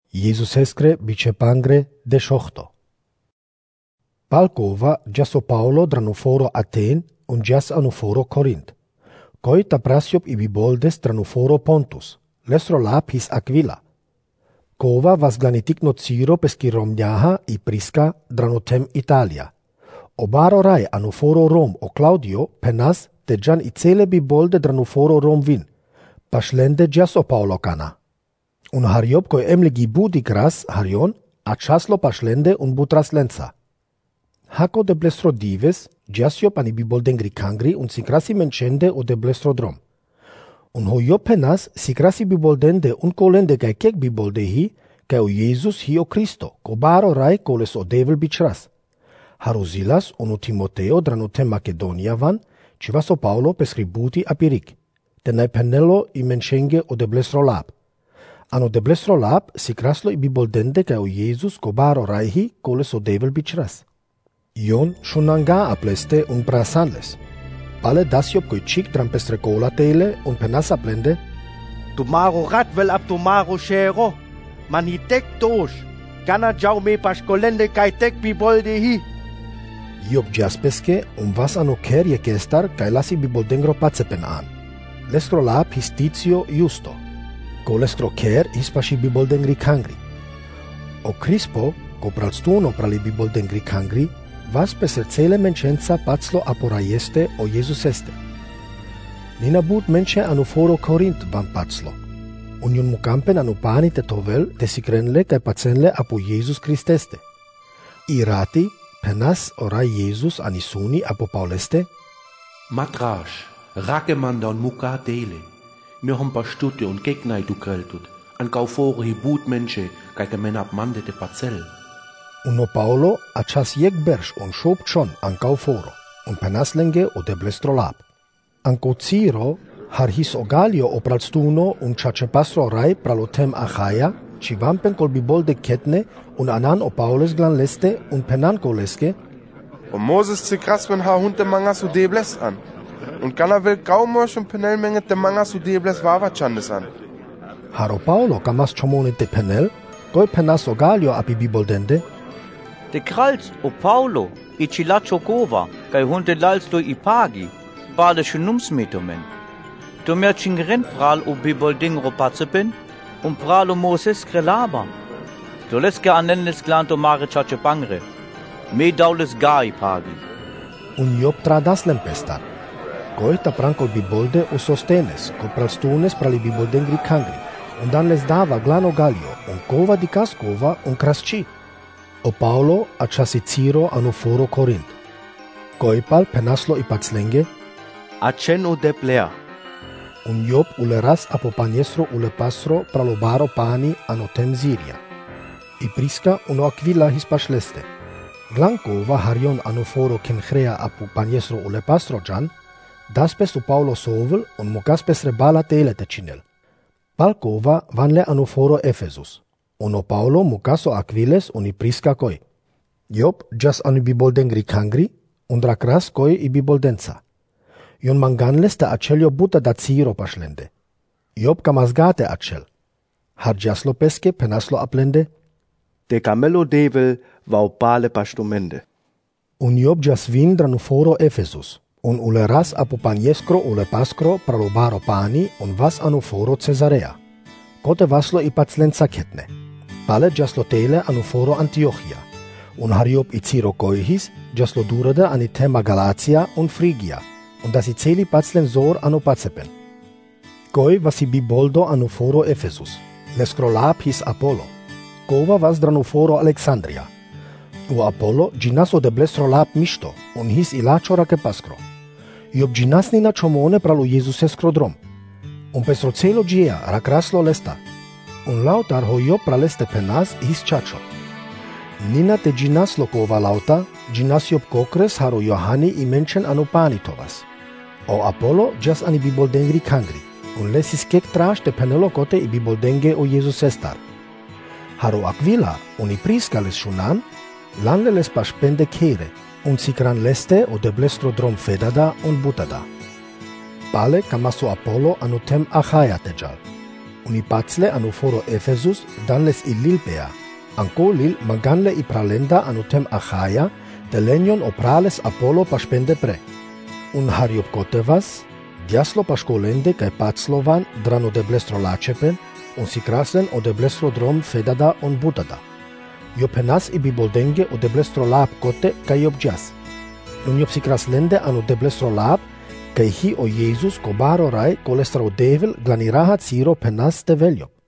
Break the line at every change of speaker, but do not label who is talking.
Jesus eskre bicepangre de shochto. Palkova jaso Paulo dranuforo Aten un jas anuforo Korint. Koi taprasiop ibiboldes dranuforo Pontus, lesro lapis Aquila. Kova vas glanitikno Ciro peskiromniaha I Priska dranotem Italia. Obaro rai anuforo Rom o Claudio penas te jan I cele bibolde dranuforo Rom vin. Pašlende jaso Paulo kana. Un hariop koi emlegi budi gras harion a chaslo pašlende un butras lenza. Hako de blestro dives, jasiop ani bibolden grikangri un sikrasi mencende o de blestro drom. Un hoyo penas sikrasi biboldende un kolende gai kek biboldehi, kai o Jesus hi o Cristo, kobaro rai koles o devil bichras. Haruzilas unu Timoteo dranotem Macedonia van, civaso Paulo pescributi apirik. Tenai penelo I mencenge o de blestro lab. Ano de blestro lab sikraslo I biboldende kai o Jesus kobaro raihi koles o devil bichras. Ion shunanga apleste un prasanles. Pale dasiop koi chik trampestre cola tele un penas aplende.
Tumaro ratvel ab tumaro shero. Man hitek tosh. Gana jau me pascolende kai tek bibolde hi.
Iop jaspeske un vas ano kerie kestar kai lasi biboldengro patsepen an. Lestro lab histitio justo. Colestro ker ispashi biboldengri kangri. O Crispo, copralstuno prali biboldengri kangri, vas peser cele mencenza patslo aporaieste o Jesus este. Nina but mence anuforo Korint van patslo. Union mukampen anupani te tovel te sikrenle kai patsenle apo Jesus Christeste. Irati penas ora Jesus anisuni apo Pauleste.
Matrash, rakemanda und muka dele. Mir hom pa stutte und gegnai du kreltut. An gauforo hi but mence kai kemen ab mande te patsel.
Uno Paulo achas yek bersh un shop chon ancau foro, un penaslenge o de blestrolab. Anco Ciro har his ogalio o pralstuno un chacepastro rai pralotem Achaia, ci vampen col bibol de ketne un anan o Paules glan leste un penan koleske.
O Moses zikrasmen ha hunte mangas u debles an. Un kana will gaumosh un penelmenge de mangas u debles vavachandes an.
Haro Paulo kamas chomone de penel, goi penas ogalio api biboldende.
De krals o Paulo, I cilacho kova, kai hunde lalsto I pagi, bale schnumsmetomen. Do mer chingren pral o bibolding ropatsepen, pral o Moses krelaba. Do leske anenles glanto mare chache bangre, me daules gai pagi.
Un Job tradas lempestar. Goita prancol bibolde o sostenes, copralstunes prali bibolden grikangri, un dan les dava glano galio, un kova di kaskova, un krasci. O Paulo achasi Ciro anuforo Korint. Goipal penaslo I patslenge.
Acen o deplea.
Un Job uleras apo paniestro ulepastro pralobaro pani anotem Siria. I Priska uno Aquila hispashleste. Glankova harion anuforo kenchrea apo paniestro ulepastro jan, daspes u Paulo sovel un mokaspes rebala tele tecinel. Palkova vanle anuforo Ephesus. Uno Paulo mukaso Aquiles un I Priska koi. Job jas anu bibolden grikangri, un drakras koi I biboldenza. Ion manganles te acelio buta da Ciro pašlende. Job kamasgate acel. Har jaslo peske penaslo aplende.
De camelo devel vau pale pastumende.
Un Job jas vin dranuforo Ephesus. Un uleras apo panieskro ulepaskro pralobaro pani un vas anuforo Cesarea. Kote vaslo I patslenza ketne. Pale jaslo tele anuforo Antiochia. Un hariop I Ciro koihis, jaslo durade ani tema Galatia un Frigia, un das I celi patslen zor anu patsepen. Koi vas I biboldo anuforo Ephesus, leskrolap his Apollo. Kova vas dranuforo Alexandria. U Apollo ginaso de blestrolap misto, un his ilacho rakepaskro. Job ginasni na chomone pralu Jesus eskrodrom. Un pesrocelo gia rakraslo lesta. Un lautar hoyo praleste penas his chacho. Nina te ginaslo kova lauta, ginasiop kokres haro Johani I menchen anupani tovas. O Apollo jas ani biboldengri kangri, un lesis kek trash te penelo kote I biboldenge o Jesus estar. Haro Aquila un I Priska les shunan, lanle les paspende kere, un sikran leste o de blestro drom fedada un butada. Pale kamaso Apollo anutem Achaia tejal. unipatsle anu foro Ephesus danles ililpea, anco lil maganle i pralenda anu tem Achaia, telenion oprales Apollo paspende pre. Un hariopkotevas, diaslo pascolende cae patslovan drano de blestro lacepen, un sikraslen o de blestro drom fedada on butada. Iopenas i biboldenge o de blestro lap kote cae objas. Nun sikraslende anu de blestro lap, cae hi o Jesus cobaro rai colestra o devil glanirahat siro penas de velio.